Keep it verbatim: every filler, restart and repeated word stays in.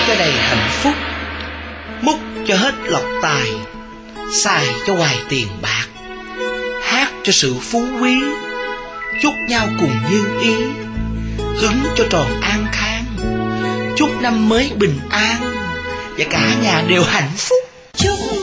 cho đầy hạnh phúc, múc cho hết lộc tài, xài cho hoài tiền bạc, hát cho sự phú quý, chúc nhau cùng như ý, hứng cho tròn an khang, chúc năm mới bình an và cả nhà đều hạnh phúc. Chúc